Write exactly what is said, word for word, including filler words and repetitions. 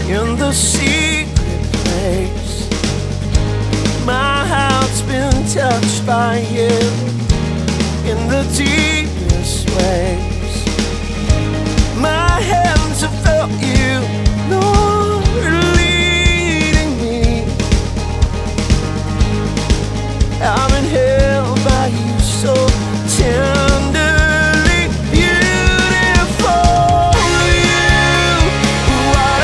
in the secret place. My heart's been touched by you in the deepest way.